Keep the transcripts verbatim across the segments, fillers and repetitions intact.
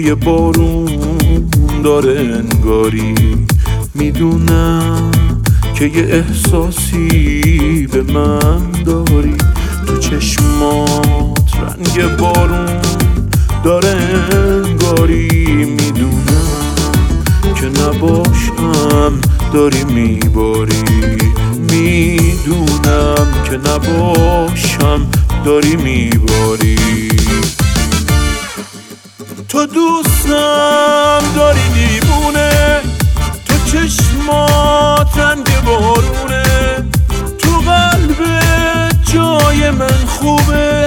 یه بارون داره انگاری. میدونم که یه احساسی به من داری، تو چشمات رنگ بارون داره انگاری. میدونم که نباشم داری میباری، میدونم که نباشم داری میباری. تو دوستم داری دیوونه، تو چشمات رنگ بارونه، تو قلبت جای من خوبه،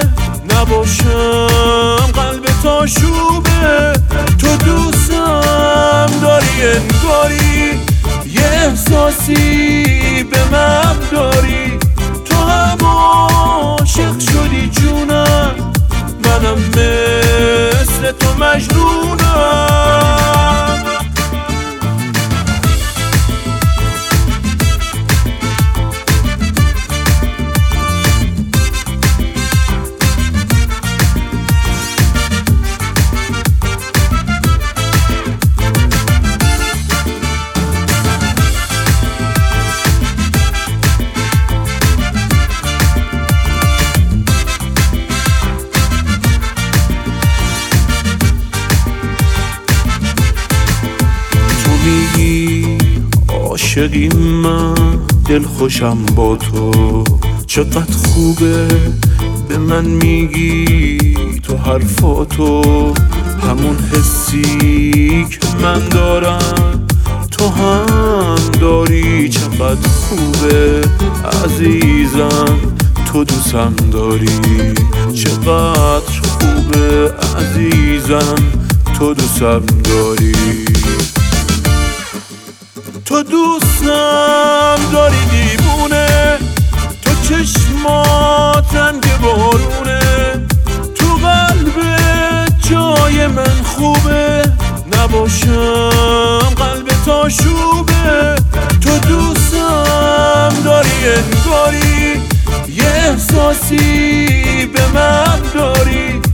نباشم قلب تا شوبه. تو دوستم داری انگاری، یه احساسی به من داری. تو هم عاشق شدی جونم، منم مثل تو مجنونم. میگی عاشقی من، دل خوشم با تو، چقدر خوبه به من میگی تو حرفاتو. همون حسی که من دارم تو هم داری، چقدر خوبه عزیزم تو دوستم داری. چقدر خوبه عزیزم تو دوستم داری. تو دوستم داری دیوونه، تو چشمات رنگ بارونه، تو قلبت جای من خوبه، نباشم قلب تا شوبه. تو دوستم داری انگاری، یه احساسی به من داری.